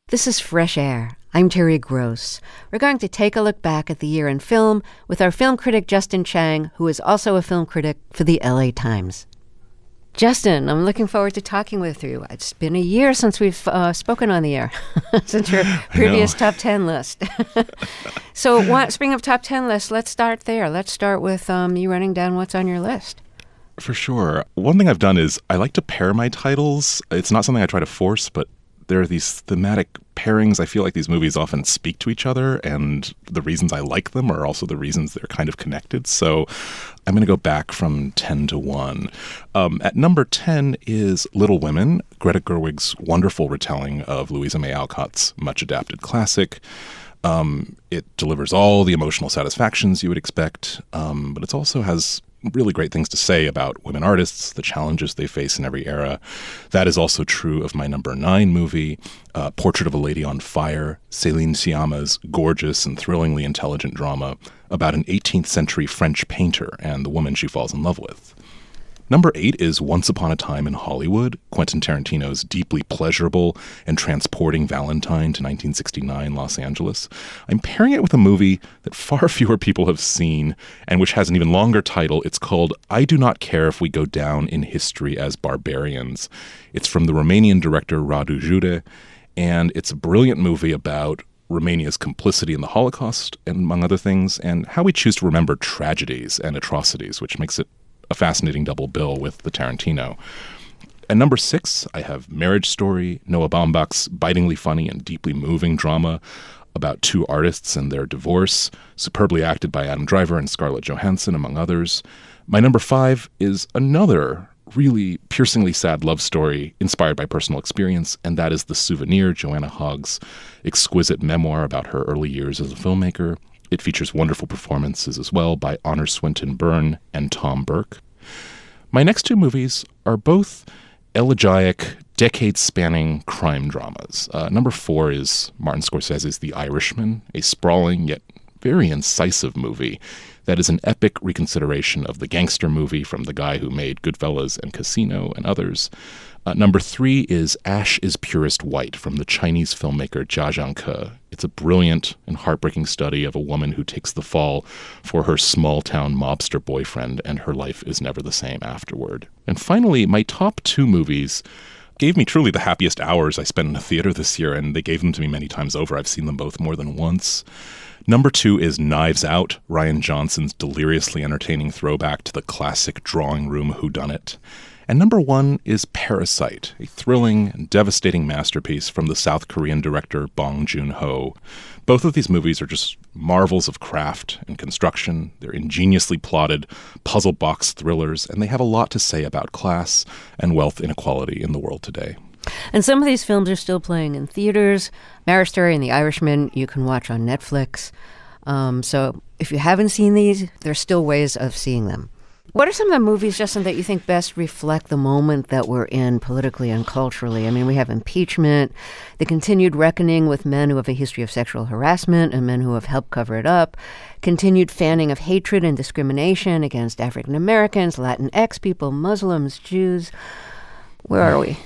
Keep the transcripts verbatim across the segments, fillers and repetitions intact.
This is Fresh Air. I'm Terry Gross. We're going to take a look back at the year in film with our film critic Justin Chang, who is also a film critic for the L A Times. Justin, I'm looking forward to talking with you. It's been a year since we've uh, spoken on the air, since your previous top ten list. So, what, speaking of top ten lists, let's start there. Let's start with um, you running down what's on your list. For sure. One thing I've done is I like to pair my titles. It's not something I try to force, but there are these thematic pairings. I feel like these movies often speak to each other, and the reasons I like them are also the reasons they're kind of connected. So I'm going to go back from ten to one. Um, at number ten is Little Women, Greta Gerwig's wonderful retelling of Louisa May Alcott's much-adapted classic. Um, it delivers all the emotional satisfactions you would expect, um, but it also has really great things to say about women artists, the challenges they face in every era. That is also true of my number nine movie, uh, Portrait of a Lady on Fire, Céline Sciamma's gorgeous and thrillingly intelligent drama about an eighteenth century French painter and the woman she falls in love with. Number eight is Once Upon a Time in Hollywood, Quentin Tarantino's deeply pleasurable and transporting Valentine to nineteen sixty-nine Los Angeles. I'm pairing it with a movie that far fewer people have seen and which has an even longer title. It's called I Do Not Care If We Go Down in History as Barbarians. It's from the Romanian director Radu Jude, and it's a brilliant movie about Romania's complicity in the Holocaust, and among other things, and how we choose to remember tragedies and atrocities, which makes it a fascinating double bill with the Tarantino. At number six, I have Marriage Story, Noah Baumbach's bitingly funny and deeply moving drama about two artists and their divorce, superbly acted by Adam Driver and Scarlett Johansson, among others. My number five is another really piercingly sad love story inspired by personal experience, and that is The Souvenir, Joanna Hogg's exquisite memoir about her early years as a filmmaker. It features wonderful performances as well by Honor Swinton Byrne and Tom Burke. My next two movies are both elegiac, decade-spanning crime dramas. Uh, number four is Martin Scorsese's The Irishman, a sprawling yet very incisive movie that is an epic reconsideration of the gangster movie from the guy who made Goodfellas and Casino and others. Uh, number three is Ash is Purest White from the Chinese filmmaker Jia Zhangke. It's a brilliant and heartbreaking study of a woman who takes the fall for her small-town mobster boyfriend, and her life is never the same afterward. And finally, my top two movies gave me truly the happiest hours I spent in a theater this year, and they gave them to me many times over. I've seen them both more than once. Number two is Knives Out, Rian Johnson's deliriously entertaining throwback to the classic drawing room whodunit. And number one is Parasite, a thrilling and devastating masterpiece from the South Korean director Bong Joon-ho. Both of these movies are just marvels of craft and construction. They're ingeniously plotted puzzle box thrillers, and they have a lot to say about class and wealth inequality in the world today. And some of these films are still playing in theaters. Marriage Story and The Irishman you can watch on Netflix. Um, so if you haven't seen these, there's still ways of seeing them. What are some of the movies, Justin, that you think best reflect the moment that we're in politically and culturally? I mean, we have impeachment, the continued reckoning with men who have a history of sexual harassment and men who have helped cover it up, continued fanning of hatred and discrimination against African Americans, Latinx people, Muslims, Jews. Where are we?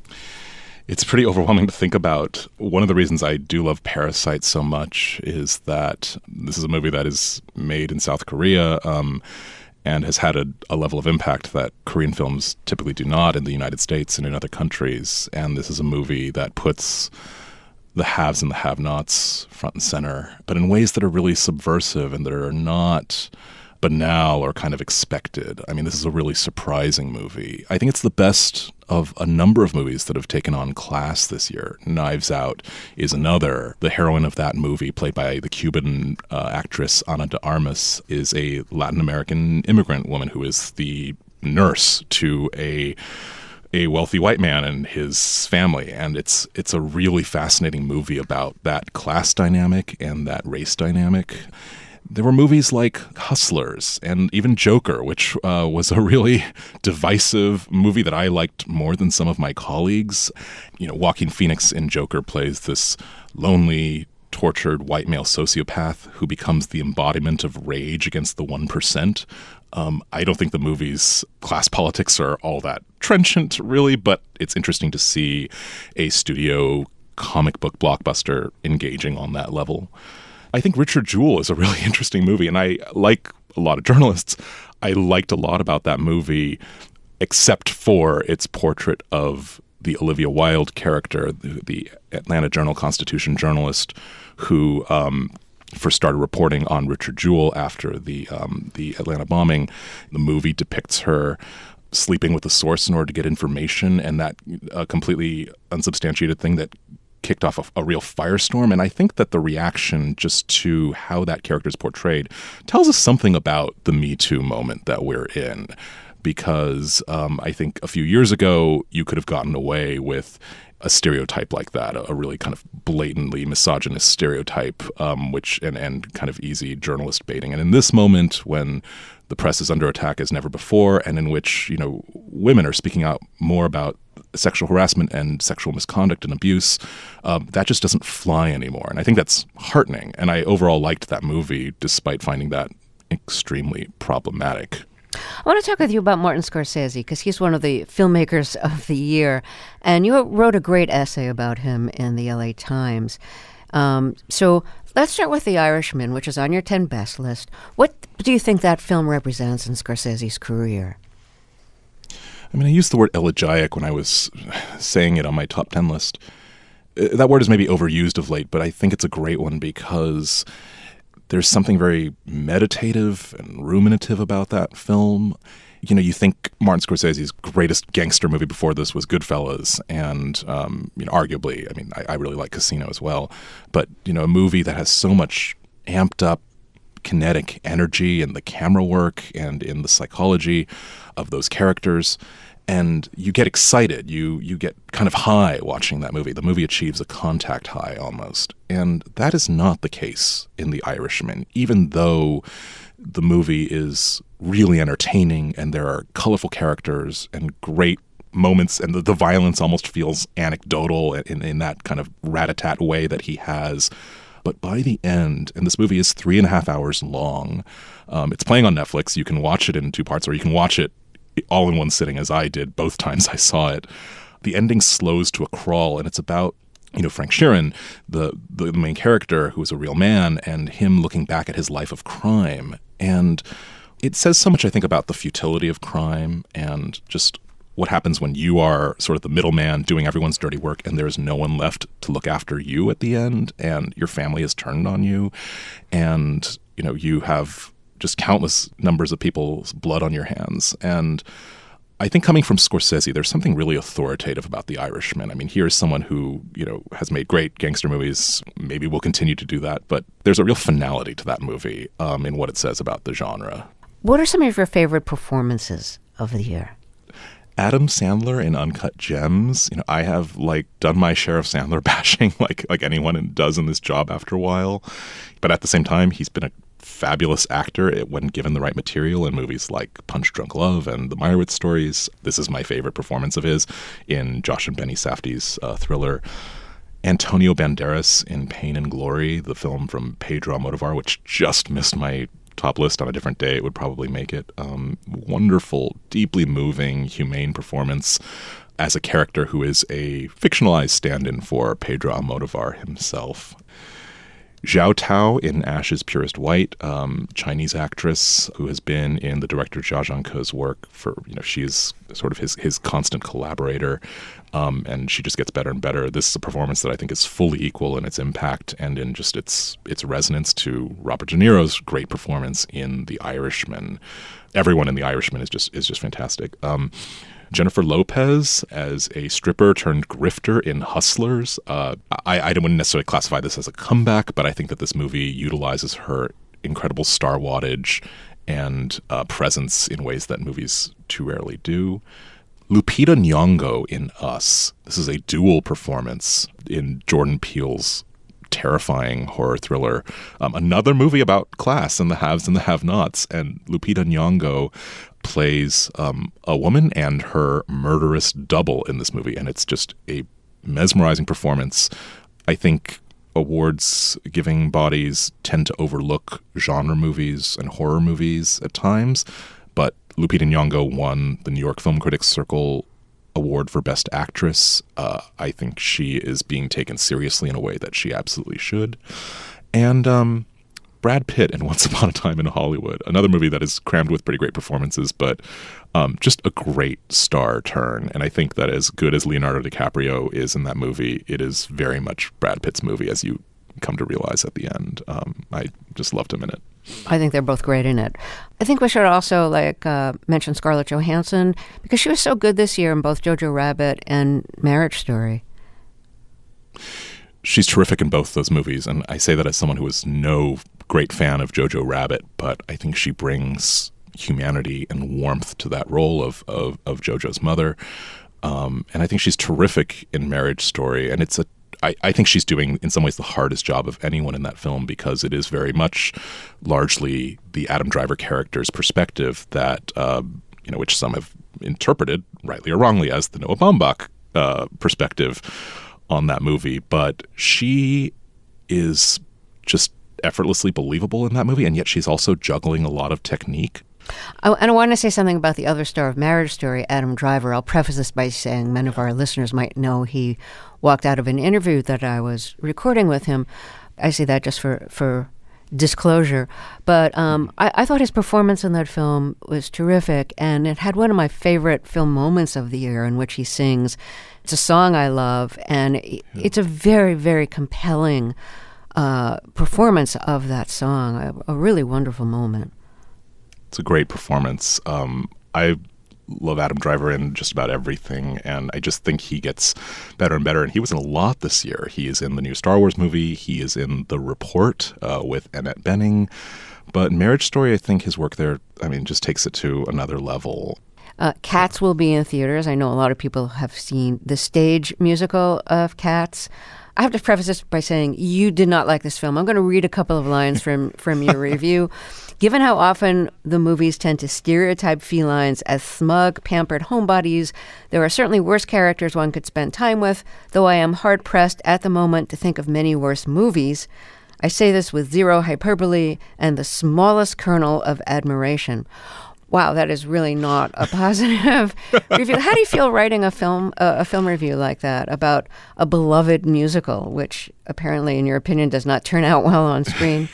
It's pretty overwhelming to think about. One of the reasons I do love Parasite so much is that this is a movie that is made in South Korea, um, and has had a, a level of impact that Korean films typically do not in the United States and in other countries. And this is a movie that puts the haves and the have-nots front and center, but in ways that are really subversive and that are not banal or kind of expected. I mean, this is a really surprising movie. I think it's the best of a number of movies that have taken on class this year. Knives Out is another. The heroine of that movie, played by the Cuban uh, actress Ana de Armas, is a Latin American immigrant woman who is the nurse to a a wealthy white man and his family. And it's it's a really fascinating movie about that class dynamic and that race dynamic. There were movies like Hustlers and even Joker, which uh, was a really divisive movie that I liked more than some of my colleagues. You know, Joaquin Phoenix in Joker plays this lonely, tortured white male sociopath who becomes the embodiment of rage against the one percent. Um, I don't think the movie's class politics are all that trenchant, really, but it's interesting to see a studio comic book blockbuster engaging on that level. I think Richard Jewell is a really interesting movie, and I, like a lot of journalists, I liked a lot about that movie, except for its portrait of the Olivia Wilde character, the, the Atlanta Journal-Constitution journalist who um, first started reporting on Richard Jewell after the um, the Atlanta bombing. The movie depicts her sleeping with a source in order to get information, and that uh, completely unsubstantiated thing that kicked off a, a real firestorm. And I think that the reaction just to how that character is portrayed tells us something about the Me Too moment that we're in. Because um, I think a few years ago, you could have gotten away with a stereotype like that, a, a really kind of blatantly misogynist stereotype, um, which and, and kind of easy journalist baiting. And in this moment, when the press is under attack as never before, and in which, you know, women are speaking out more about sexual harassment and sexual misconduct and abuse, um, that just doesn't fly anymore. And I think that's heartening. And I overall liked that movie, despite finding that extremely problematic. I want to talk with you about Martin Scorsese, because he's one of the filmmakers of the year. And you wrote a great essay about him in the L A Times. Um, so let's start with The Irishman, which is on your ten best list. What do you think that film represents in Scorsese's career? I mean, I used the word elegiac when I was saying it on my top ten list. That word is maybe overused of late, but I think it's a great one because there's something very meditative and ruminative about that film. You know, you think Martin Scorsese's greatest gangster movie before this was Goodfellas, and um, you know, arguably, I mean, I, I really like Casino as well. But you know, a movie that has so much amped up kinetic energy in the camera work and in the psychology of those characters. And you get excited. You you get kind of high watching that movie. The movie achieves a contact high almost. And that is not the case in The Irishman, even though the movie is really entertaining and there are colorful characters and great moments, and the, the violence almost feels anecdotal in, in that kind of rat-a-tat way that he has. But by the end, and this movie is three and a half hours long, um, it's playing on Netflix. You can watch it in two parts, or you can watch it all in one sitting, as I did both times I saw it. The ending slows to a crawl, and it's about, you know, Frank Sheeran, the the main character, who is a real man, and him looking back at his life of crime. And it says so much, I think, about the futility of crime and just what happens when you are sort of the middleman doing everyone's dirty work and there's no one left to look after you at the end, and your family has turned on you, and, you know, you have just countless numbers of people's blood on your hands. And I think coming from Scorsese, there's something really authoritative about The Irishman. I mean, here's someone who, you know, has made great gangster movies, maybe will continue to do that, but there's a real finality to that movie um, in what it says about the genre. What are some of your favorite performances of the year? Adam Sandler in Uncut Gems. You know, I have like done my share of Sandler bashing like like anyone does in this job after a while. But at the same time, he's been a fabulous actor when given the right material in movies like Punch Drunk Love and The Meyerowitz Stories. This is my favorite performance of his in Josh and Benny Safdie's uh, thriller. Antonio Banderas in Pain and Glory, the film from Pedro Almodovar, which just missed my top list. On a different day it would probably make it. Um, wonderful, deeply moving, humane performance as a character who is a fictionalized stand-in for Pedro Almodovar himself. Zhao Tao in Ash's Purest White, um, Chinese actress who has been in the director Jia Zhangke's work for, you know, she is sort of his, his constant collaborator, um, and she just gets better and better. This is a performance that I think is fully equal in its impact and in just its its resonance to Robert De Niro's great performance in The Irishman. Everyone in The Irishman is just is just fantastic. Um, Jennifer Lopez as a stripper turned grifter in Hustlers. Uh, I, I wouldn't necessarily classify this as a comeback, but I think that this movie utilizes her incredible star wattage and uh, presence in ways that movies too rarely do. Lupita Nyong'o in Us. This is a dual performance in Jordan Peele's terrifying horror thriller. Um, another movie about class and the haves and the have-nots. And Lupita Nyong'o plays um, a woman and her murderous double in this movie. And it's just a mesmerizing performance. I think awards-giving bodies tend to overlook genre movies and horror movies at times. But Lupita Nyong'o won the New York Film Critics Circle award for Best Actress. Uh, I think she is being taken seriously in a way that she absolutely should. And um, Brad Pitt in Once Upon a Time in Hollywood, another movie that is crammed with pretty great performances, but um, just a great star turn. And I think that as good as Leonardo DiCaprio is in that movie, it is very much Brad Pitt's movie, as you come to realize at the end. Um, I just loved him in it. I think they're both great in it. I think we should also like uh, mention Scarlett Johansson because she was so good this year in both Jojo Rabbit and Marriage Story. She's terrific in both those movies, and I say that as someone who is no great fan of Jojo Rabbit, but I think she brings humanity and warmth to that role of of, of Jojo's mother. Um, and I think she's terrific in Marriage Story, and it's a I, I think she's doing, in some ways, the hardest job of anyone in that film because it is very much largely the Adam Driver character's perspective that, uh, you know, which some have interpreted, rightly or wrongly, as the Noah Baumbach uh, perspective on that movie. But she is just effortlessly believable in that movie, and yet she's also juggling a lot of technique. Oh, and I want to say something about the other star of Marriage Story, Adam Driver. I'll preface this by saying many of our listeners might know he walked out of an interview that I was recording with him. I say that just for, for disclosure. But um, I, I thought his performance in that film was terrific, and it had one of my favorite film moments of the year in which he sings. It's a song I love, and it's a very, very compelling uh, performance of that song, a, a really wonderful moment. It's a great performance. Um, I love Adam Driver in just about everything, and I just think he gets better and better. And he was in a lot this year. He is in the new Star Wars movie. He is in The Report uh, with Annette Bening. But Marriage Story, I think his work there, I mean, just takes it to another level. Uh, Cats will be in theaters. I know a lot of people have seen the stage musical of Cats. I have to preface this by saying you did not like this film. I'm going to read a couple of lines from, from your review. Given how often the movies tend to stereotype felines as smug, pampered homebodies, there are certainly worse characters one could spend time with, though I am hard-pressed at the moment to think of many worse movies. I say this with zero hyperbole and the smallest kernel of admiration. Wow, that is really not a positive review. How do you feel writing a film uh, a film review like that about a beloved musical, which apparently, in your opinion, does not turn out well on screen?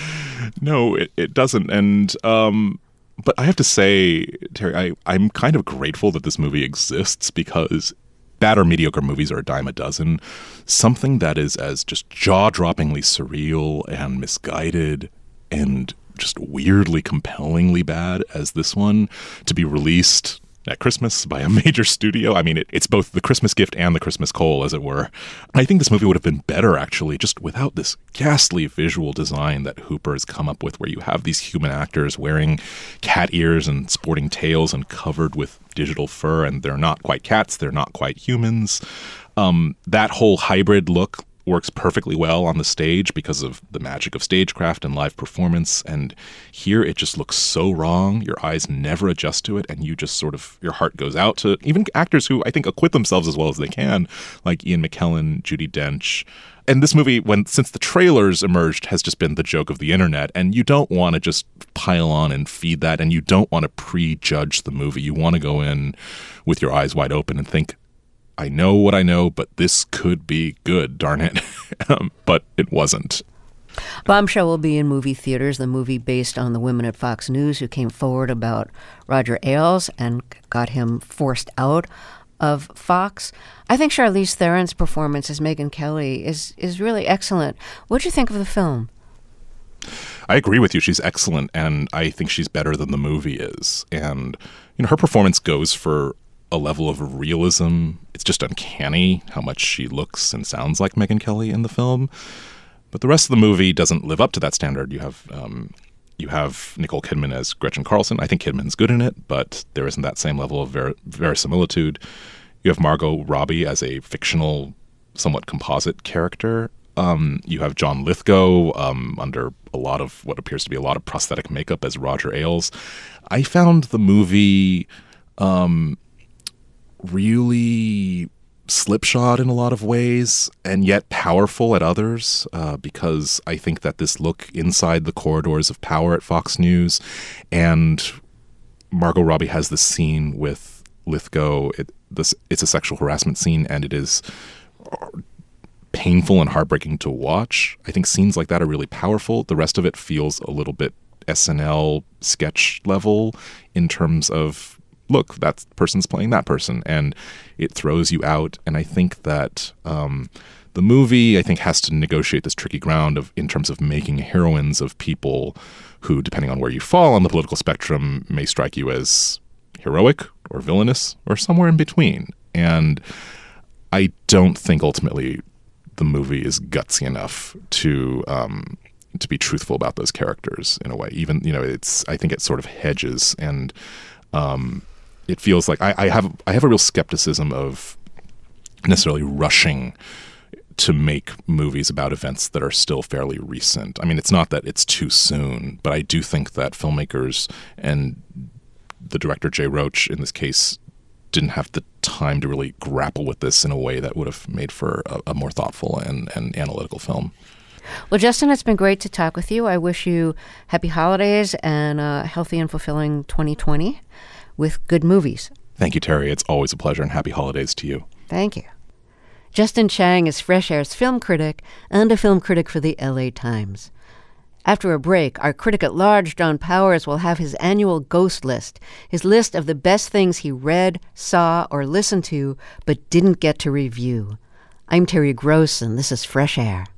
No, it, it doesn't. And um, but I have to say, Terry, I, I'm kind of grateful that this movie exists because bad or mediocre movies are a dime a dozen. Something that is as just jaw-droppingly surreal and misguided and just weirdly compellingly bad as this one to be released at Christmas by a major studio. I mean, it, it's both the Christmas gift and the Christmas coal, as it were. I think this movie would have been better, actually, just without this ghastly visual design that Hooper has come up with, where you have these human actors wearing cat ears and sporting tails and covered with digital fur, and they're not quite cats, they're not quite humans. Um, that whole hybrid look works perfectly well on the stage because of the magic of stagecraft and live performance. And here it just looks so wrong. Your eyes never adjust to it. And you just sort of, your heart goes out to even actors who I think acquit themselves as well as they can, like Ian McKellen, Judi Dench. And this movie, when since the trailers emerged, has just been the joke of the internet. And you don't want to just pile on and feed that. And you don't want to prejudge the movie. You want to go in with your eyes wide open and think, I know what I know, but this could be good, darn it. um, but it wasn't. Bombshell will be in movie theaters, the movie based on the women at Fox News who came forward about Roger Ailes and got him forced out of Fox. I think Charlize Theron's performance as Megyn Kelly is, is really excellent. What do you think of the film? I agree with you. She's excellent, and I think she's better than the movie is. And, you know, her performance goes for a level of realism. It's just uncanny how much she looks and sounds like Megyn Kelly in the film. But the rest of the movie doesn't live up to that standard. You have um, you have Nicole Kidman as Gretchen Carlson. I think Kidman's good in it, but there isn't that same level of ver- verisimilitude. You have Margot Robbie as a fictional, somewhat composite character. Um, you have John Lithgow um, under a lot of what appears to be a lot of prosthetic makeup as Roger Ailes. I found the movie Um, really slipshod in a lot of ways and yet powerful at others uh, because I think that this look inside the corridors of power at Fox News, and Margot Robbie has this scene with Lithgow. It, this it's a sexual harassment scene and it is painful and heartbreaking to watch. I think scenes like that are really powerful. The rest of it feels a little bit S N L sketch level in terms of, look, that person's playing that person, and it throws you out. And I think that um, the movie, I think, has to negotiate this tricky ground of in terms of making heroines of people who, depending on where you fall on the political spectrum, may strike you as heroic or villainous or somewhere in between. And I don't think ultimately the movie is gutsy enough to um, to be truthful about those characters in a way. Even, you know, it's I think it sort of hedges, and um, it feels like I, I have I have a real skepticism of necessarily rushing to make movies about events that are still fairly recent. I mean, it's not that it's too soon, but I do think that filmmakers and the director Jay Roach in this case didn't have the time to really grapple with this in a way that would have made for a, a more thoughtful and, and analytical film. Well, Justin, it's been great to talk with you. I wish you happy holidays and a healthy and fulfilling twenty twenty with good movies. Thank you, Terry. It's always a pleasure, and happy holidays to you. Thank you. Justin Chang is Fresh Air's film critic and a film critic for the L A Times. After a break, our critic at large, John Powers, will have his annual Ghost List, his list of the best things he read, saw, or listened to, but didn't get to review. I'm Terry Gross, and this is Fresh Air.